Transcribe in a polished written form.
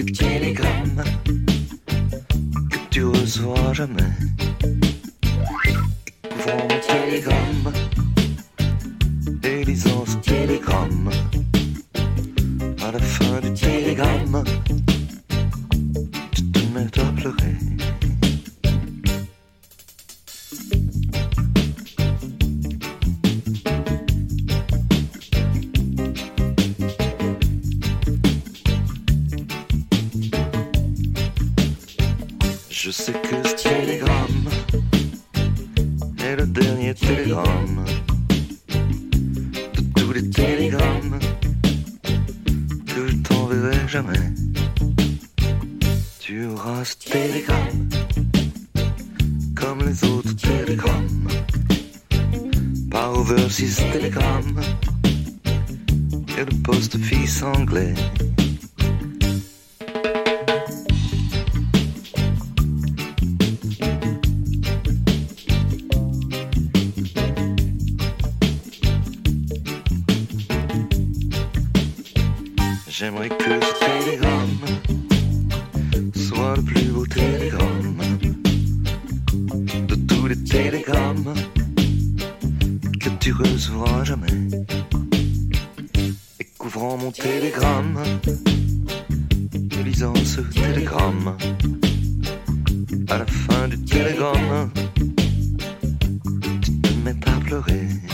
les télégrammes que tu recevras jamais. Ouvrant mon télégramme et lisant ce télégramme, à la fin du télégramme, tu te mets à pleurer. Je sais que ce télégramme est le dernier télégramme de tous les télégrammes que je t'enverrai jamais. Tu auras ce télégramme comme les autres télégrammes, par Overseas Telegram et le post-office anglais. J'aimerais que ce télégramme soit le plus beau télégramme de tous les télégrammes que tu recevras jamais. Et couvrant mon télégramme et lisant ce télégramme, à la fin du télégramme, tu te mets à pleurer.